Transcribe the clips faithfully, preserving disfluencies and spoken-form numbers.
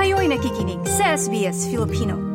Kayo'y nakikinig sa S B S Filipino.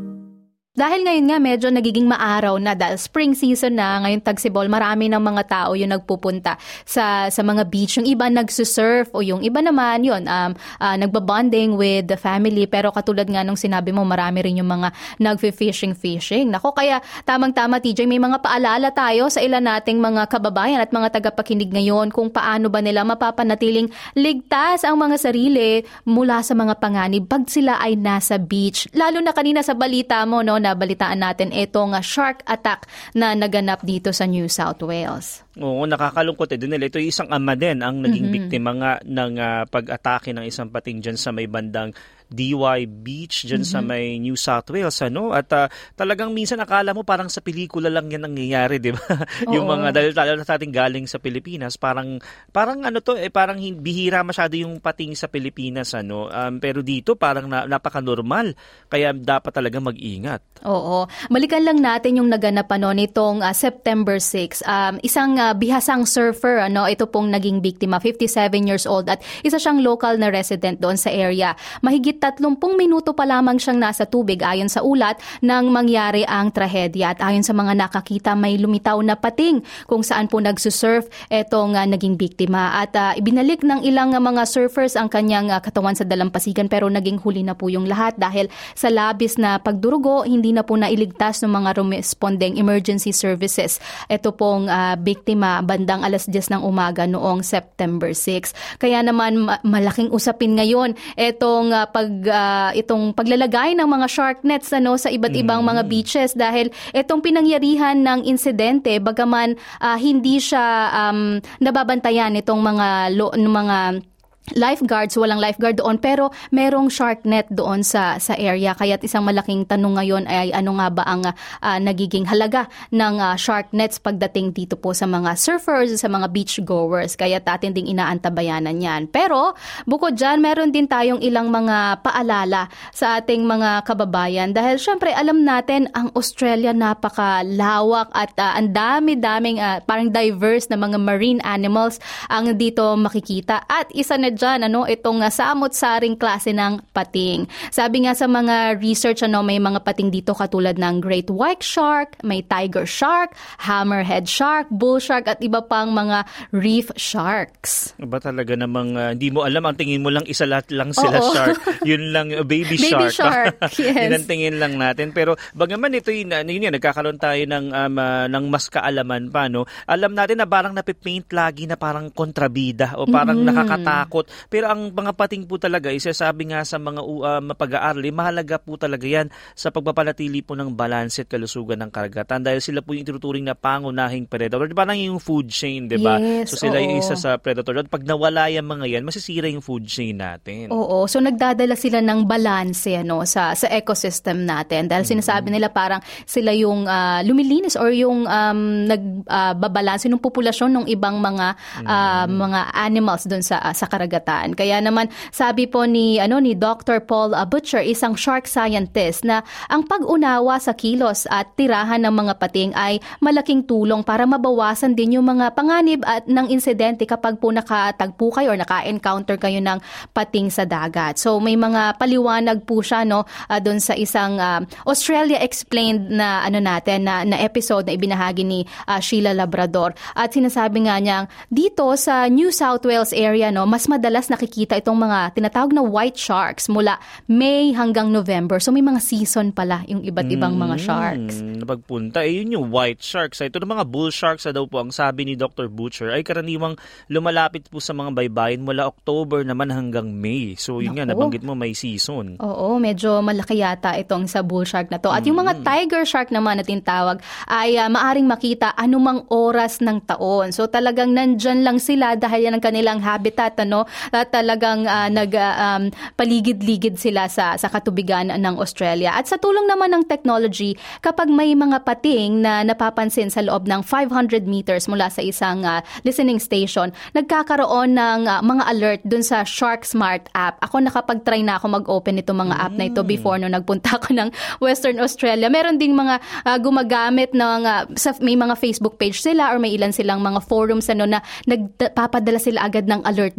Dahil ngayon nga medyo nagiging maaraw na dahil spring season na, ngayon Tagsibol, marami ng mga tao yung nagpupunta sa sa mga beach. Yung iba nagsusurf o yung iba naman yun, um, uh, nagbabonding with the family. Pero katulad nga nung sinabi mo, marami rin yung mga nagfi-fishing-fishing. Nako, kaya tamang-tama T J, may mga paalala tayo sa ilan nating mga kababayan at mga tagapakinig ngayon kung paano ba nila mapapanatiling ligtas ang mga sarili mula sa mga panganib pag sila ay nasa beach. Lalo na kanina sa balita mo, no, nabalitaan natin itong shark attack na naganap dito sa New South Wales. Oo, nakakalungkot eh. Dinila, ito yung isang ama din ang naging Mm-hmm. biktima nga ng uh, pag-atake ng isang pating dyan sa may bandang D Y Beach dyan mm-hmm. sa may New South Wales, ano? At uh, talagang minsan akala mo parang sa pelikula lang yan nangyayari, di ba? Yung mga, dahil talaga sa ating galing sa Pilipinas, parang, parang ano to, eh, parang bihira masyado yung pating sa Pilipinas, ano? Um, pero dito parang na, napaka-normal, kaya dapat talaga mag-ingat. Oo. Balikan lang natin yung naganap ano, nitong uh, September sixth. Um, isang uh, bihasang surfer, ano, ito pong naging biktima, fifty-seven years old at isa siyang local na resident doon sa area. Mahigit tatlumpung minuto pa lamang siyang nasa tubig ayon sa ulat nang mangyari ang trahedya. At ayon sa mga nakakita, may lumitaw na pating kung saan po nagsusurf etong uh, naging biktima. At uh, ibinalik ng ilang uh, mga surfers ang kanyang uh, katawan sa dalampasigan pero naging huli na po yung lahat dahil sa labis na pagdurugo, hindi na po nailigtas ng mga responding emergency services. Ito pong uh, biktima bandang alas diyes ng umaga noong September sixth. Kaya naman ma- malaking usapin ngayon itong uh, pag uh, itong paglalagay ng mga shark nets ano sa iba't ibang mm. mga beaches dahil itong pinangyarihan ng insidente bagaman uh, hindi siya um, nababantayan itong mga lo- mga lifeguards, walang lifeguard doon pero merong shark net doon sa sa area. Kaya isang malaking tanong ngayon ay ano nga ba ang uh, nagiging halaga ng uh, shark nets pagdating dito po sa mga surfers, sa mga beach goers. Kaya atin ding inaantabayanan yan. Pero bukod dyan, meron din tayong ilang mga paalala sa ating mga kababayan dahil syempre alam natin ang Australia napakalawak at uh, ang dami-daming uh, parang diverse na mga marine animals ang dito makikita. At isa na dyan, ano, itong uh, samot-saring klase ng pating. Sabi nga sa mga research, ano, may mga pating dito katulad ng great white shark, may tiger shark, hammerhead shark, bull shark, at iba pang mga reef sharks. Ba talaga namang uh, hindi mo alam, ang tingin mo lang isa lahat lang sila Oo. Shark. Yun lang, uh, baby, baby shark. shark, yes. Yun ang tingin lang natin. Pero bagaman ito yun, yun, yun nagkakaroon tayo ng, um, uh, ng mas kaalaman pa, no? Alam natin na parang napipaint lagi na parang kontrabida o parang mm-hmm. nakakatakot. Pero ang mga pating po talaga, isasabi nga sa mga uh, mapag-aaral, mahalaga po talaga yan sa pagpapanatili po ng balanse at kalusugan ng karagatan dahil sila po yung tinuturing na pangunahing predator. Diba nang yung food chain, diba? Yes, so sila oo. yung isa sa predator. At pag nawala yung mga yan, masisira yung food chain natin. Oo. So nagdadala sila ng balanse ano, sa, sa ecosystem natin dahil sinasabi nila parang sila yung uh, lumilinis or yung um, nagbabalanse uh, ng populasyon ng ibang mga uh, mm. mga animals doon sa, uh, sa karagatan. Kaya naman sabi po ni ano ni Doctor Paul uh, Butcher, isang shark scientist, na ang pag-unawa sa kilos at tirahan ng mga pating ay malaking tulong para mabawasan din yung mga panganib at ng insidente kapag po nakatagpo kayo or naka-encounter kayo ng pating sa dagat. So may mga paliwanag po siya no uh, doon sa isang uh, Australia Explained na ano natin na, na episode na ibinahagi ni uh, Sheila Labrador. At sinasabi nga niya dito sa New South Wales area no mas madalas nakikita itong mga tinatawag na white sharks mula May hanggang November. So may mga season pala yung iba't ibang mga sharks. Mm, napagpunta. Eh yun yung white sharks. Ito na mga bull sharks na daw po ang sabi ni Doctor Butcher ay karaniwang lumalapit po sa mga baybayin mula October naman hanggang May. So yun Naku. Nga, nabanggit mo may season. Oo, medyo malaki yata itong sa bull shark na to. At yung mga tiger shark naman na tinatawag ay uh, maaring makita anumang oras ng taon. So talagang nandyan lang sila dahil yan ang kanilang habitat, ano? At talagang uh, nag uh, um, paligid-ligid sila sa sa katubigan ng Australia. At sa tulong naman ng technology, kapag may mga pating na napapansin sa loob ng five hundred meters mula sa isang uh, listening station, nagkakaroon ng uh, mga alert dun sa Shark Smart app. Ako nakapag-try na ako mag-open itong mga app na ito before no nagpunta ako ng Western Australia. Meron ding mga uh, gumagamit ng uh, sa, may mga Facebook page sila or may ilan silang mga forums ano na nagpapadala sila agad ng alert doon kapag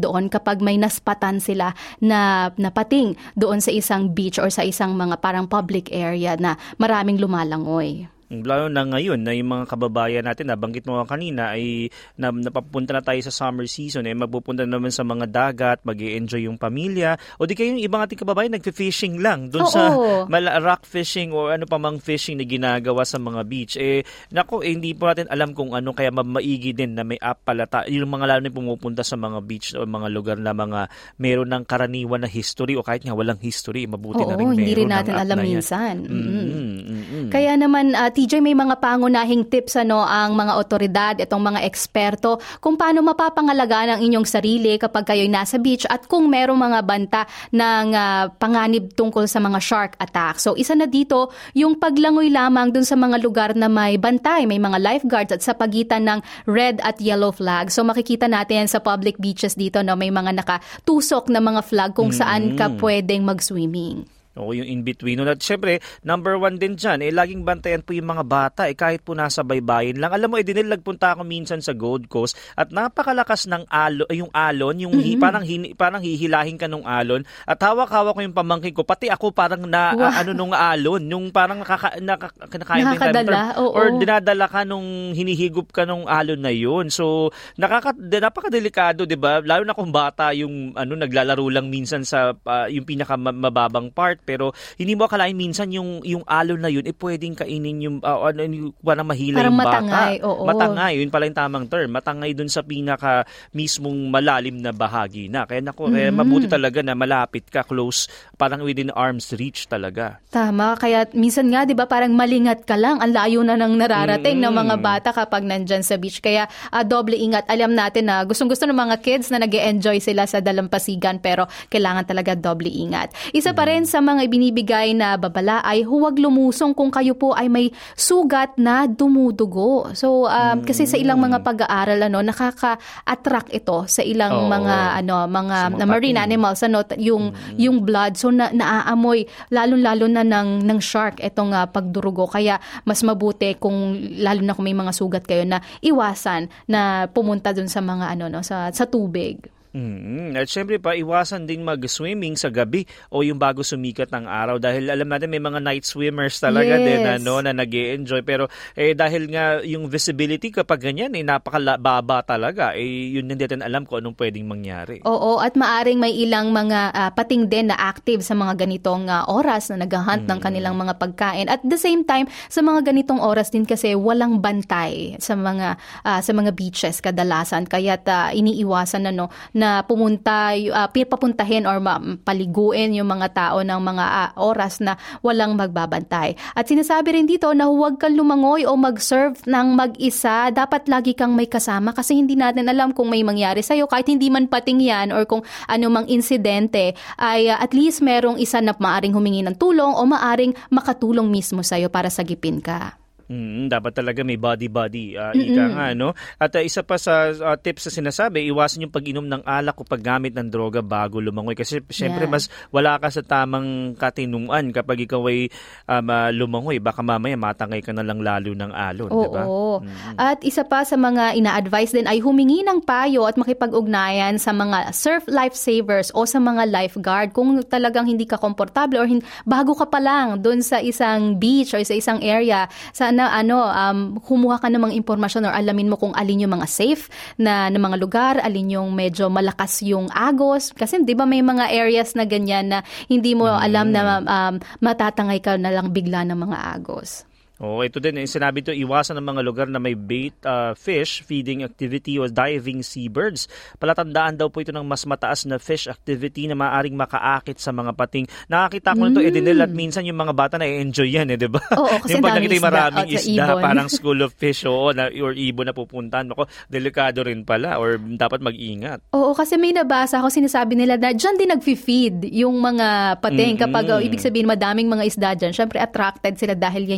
kapag may naspatan sila na napating doon sa isang beach or sa isang mga parang public area na maraming lumalangoy. Lalo na ngayon na yung mga kababayan natin, nabanggit mo kanina, ay na, napapunta na tayo sa summer season, eh, magpupunta naman sa mga dagat, mag-i-enjoy yung pamilya. O di kayo yung ibang ating kababayan, nagfi-fishing lang doon sa mala- rock fishing o ano pa mang fishing na ginagawa sa mga beach. Eh, nako, eh, hindi po natin alam kung ano, kaya maigi din na may app pala. Ta- yung mga lalo na pumupunta sa mga beach o mga lugar na mga meron ng karaniwan na history o kahit nga walang history, mabuti Oo, na rin meron hindi rin natin ng app alam na yan. minsan. Mm-hmm. Mm-hmm. Kaya naman, uh, T J, may mga pangunahing tips ano ang mga otoridad, itong mga eksperto, kung paano mapapangalagaan ang inyong sarili kapag kayo'y nasa beach at kung merong mga banta ng uh, panganib tungkol sa mga shark attack. So isa na dito, yung paglangoy lamang dun sa mga lugar na may bantay, may mga lifeguards at sa pagitan ng red at yellow flag. So makikita natin sa public beaches dito no, may mga nakatusok na mga flag kung saan ka pwedeng mag-swimming. O yung in-between. At syempre, number one din dyan, eh, laging bantayan po yung mga bata, eh, kahit po nasa baybayin lang. Alam mo, eh, dinilag punta ako minsan sa Gold Coast at napakalakas ng alo, eh, yung alon, yung hi, parang, hin, parang hihilahin ka nung alon at hawak-hawak ko yung pamangkin ko. Pati ako parang na, wow. uh, ano nung alon, yung parang nakaka, nakaka, nakakadala. Oo. Or dinadala ka nung hinihigop ka nung alon na yun. So, nakaka, napakadelikado, di ba? Lalo na kung bata yung ano, naglalaro lang minsan sa uh, yung pinakamababang part. Pero hindi mo akalain minsan yung yung alon na yun eh pwedeng kainin yung uh, ano yung parang mahila parang yung bata. Matangay, oo. Matangay, yun pala yung tamang term. Matangay dun sa pinaka mismong malalim na bahagi na. Kaya naku, mm-hmm. eh, mabuti talaga na malapit ka, close, parang within arm's reach talaga. Tama, kaya minsan nga 'di ba parang malingat ka lang, ang layo na nang nararating mm-hmm. ng mga bata kapag nandyan sa beach. Kaya uh, doble ingat. Alam natin na gustong-gusto ng mga kids na nag-e-enjoy sila sa dalampasigan pero kailangan talaga doble ingat. Isa pa rin sa mga mga ibinibigay na babala ay huwag lumusong kung kayo po ay may sugat na dumudugo. So um, kasi sa ilang mga pag-aaral ano nakaka-attract ito sa ilang oh, mga ano mga na marine animals ano yung mm. yung blood so na, naaamoy lalo-lalo na ng ng shark itong uh, pagdurugo. Kaya mas mabuti kung lalo na kung may mga sugat kayo na iwasan na pumunta dun sa mga ano no sa sa tubig. Mm-hmm. At syempre pa, iwasan din mag-swimming sa gabi o yung bago sumikat ng araw dahil alam natin may mga night swimmers talaga yes. din ano, na nag-e-enjoy pero eh, dahil nga yung visibility kapag ganyan eh, napakababa talaga eh, yun hindi natin alam kung anong pwedeng mangyari. Oo, at maaring may ilang mga uh, pating din na active sa mga ganitong uh, oras na nag-hunt mm-hmm. ng kanilang mga pagkain. At the same time, sa mga ganitong oras din kasi walang bantay sa mga uh, sa mga beaches kadalasan kaya uh, iniiwasan na no na na pumunta, uh, papuntahin or paliguin yung mga tao ng mga uh, oras na walang magbabantay. At sinasabi rin dito na huwag kang lumangoy o mag-surf ng mag-isa. Dapat lagi kang may kasama kasi hindi natin alam kung may mangyari sa'yo. Kahit hindi man pating yan or kung ano mang insidente, ay uh, at least merong isa na maaring humingi ng tulong o maaring makatulong mismo sa'yo para sagipin ka. Mm, dapat talaga may body-body, uh, ika nga, no? At uh, isa pa sa uh, tips na sinasabi, iwasan yung pag-inom ng alak o paggamit ng droga bago lumangoy. Kasi syempre, yeah. mas wala ka sa tamang katinuan kapag ikaw ay um, uh, lumangoy. Baka mamaya matangay ka na lang lalo ng alon, oo, diba? Oo. Mm-hmm. At isa pa sa mga ina-advise din ay humingi ng payo at makipag-ugnayan sa mga surf lifesavers o sa mga lifeguard kung talagang hindi ka komportable or hin- bago ka pa lang doon sa isang beach or sa isang area sa na ano um kumuha ka ng mga impormasyon or alamin mo kung alin yung mga safe na, na mga lugar, alin yung medyo malakas yung agos kasi 'di ba may mga areas na ganyan na hindi mo alam na um, matatangay ka na lang bigla ng mga agos. Oh, ito din, eh, sinabi ito, iwasan ng mga lugar na may bait uh, fish, feeding activity o diving seabirds. Palatandaan daw po ito ng mas mataas na fish activity na maaaring makaakit sa mga pating. Nakakita ko mm. nito, Edinel, at minsan yung mga bata na i-enjoy yan, eh, di ba? Oo, kasi yung pag nakita yung maraming isda, isda parang school of fish oo, na, or ibon na pupuntahan. Ako, delikado rin pala or dapat mag-ingat. Oo, kasi may nabasa ako, sinasabi nila na dyan din nag-feed yung mga pating. Mm-hmm. Kapag, oh, ibig sabihin, madaming mga isda dyan, syempre attracted sila dahil yan yung kanila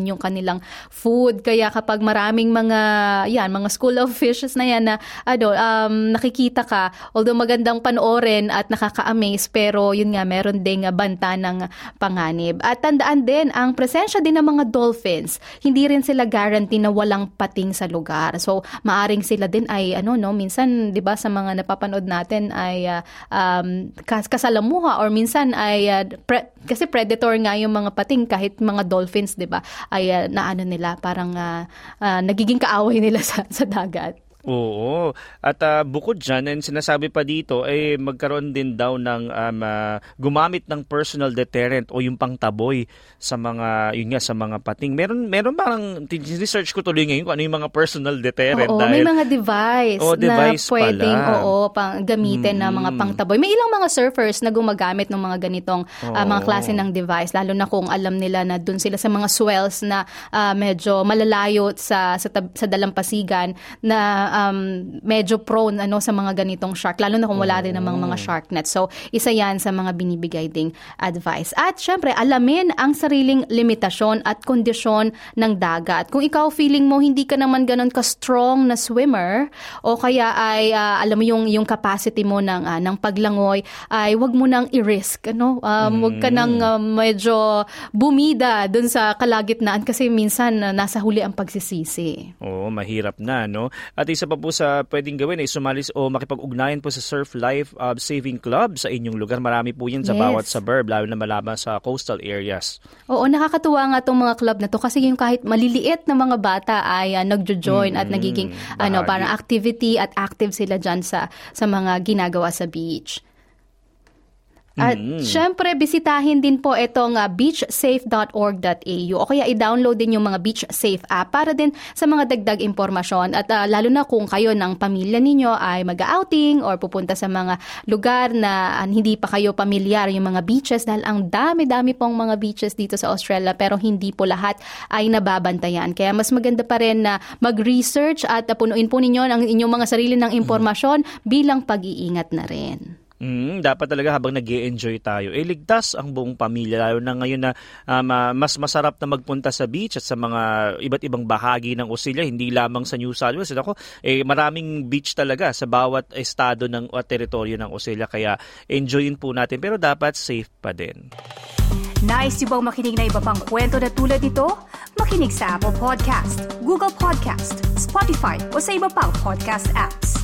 nilang food. Kaya kapag maraming mga, yan, mga school of fishes na yan na, ano, um, nakikita ka, although magandang panoorin at nakaka-amaze, pero yun nga, meron ding banta ng panganib. At tandaan din, ang presensya din ng mga dolphins, hindi rin sila guarantee na walang pating sa lugar. So, maaring sila din ay, ano, no, minsan, di ba, sa mga napapanood natin ay uh, um, kas- kasalamuha or minsan ay, uh, pre- kasi predator nga yung mga pating, kahit mga dolphins, di ba, ay uh, naano nila, parang uh, uh, nagiging kaaway nila sa, sa dagat. Oo. At uh, bukod dyan, and sinasabi pa dito, eh, magkaroon din daw ng um, uh, gumamit ng personal deterrent o yung pangtaboy sa mga, yun nga, sa mga pating. Meron, meron parang, research ko tuloy ngayon kung ano yung mga personal deterrent. Oo, dahil, may mga device, oh, device na pwedeng pala. oo, pang, gamitin hmm. na mga pangtaboy. May ilang mga surfers na gumagamit ng mga ganitong uh, mga klase ng device, lalo na kung alam nila na dun sila sa mga swells na uh, medyo malalayo sa, sa, sa dalampasigan na Um, medyo prone ano sa mga ganitong shark, lalo na kung wala din namang mga shark net. So, isa yan sa mga binibigay ding advice. At syempre, alamin ang sariling limitasyon at kondisyon ng dagat. Kung ikaw feeling mo hindi ka naman ganun ka-strong na swimmer o kaya ay uh, alam mo yung yung capacity mo ng uh, ng paglangoy, ay wag mo nang i-risk, ano? Um, wag ka nang uh, medyo bumida dun sa kalagitnaan kasi minsan uh, nasa huli ang pagsisisi. Oo, mahirap na, no? At isa pa po sa pwedeng gawin ay sumalis o makipag-ugnayan po sa Surf Life uh, Saving Club sa inyong lugar. Marami po yan sa yes. bawat suburb, lalo na malaman sa coastal areas. Oo, nakakatuwa nga itong mga club na to kasi yung kahit maliliit na mga bata ay uh, nagjo-join mm-hmm. at nagiging bahagi. ano parang activity at active sila dyan sa, sa mga ginagawa sa beach. At mm. syempre, bisitahin din po itong uh, beach safe dot org dot a u o kaya i-download din yung mga Beach Safe app para din sa mga dagdag impormasyon. At uh, lalo na kung kayo ng pamilya ninyo ay mag-outing or pupunta sa mga lugar na uh, hindi pa kayo pamilyar yung mga beaches, dahil ang dami-dami pong mga beaches dito sa Australia pero hindi po lahat ay nababantayan. Kaya mas maganda pa rin na mag-research at uh, punuin po ninyo ang inyong mga sarili ng impormasyon mm. bilang pag-iingat na rin. Mm, dapat talaga habang nag-e-enjoy tayo, eh ligtas ang buong pamilya, lalo na ngayon na um, uh, mas masarap na magpunta sa beach at sa mga iba't ibang bahagi ng Australia, hindi lamang sa New South Wales. Ako, eh, maraming beach talaga sa bawat estado ng o teritoryo ng Australia, kaya enjoyin po natin pero dapat safe pa din. Nice yung bang makinig na iba pang kwento na tulad ito? Makinig sa Apple Podcast, Google Podcast, Spotify o sa iba pang podcast apps.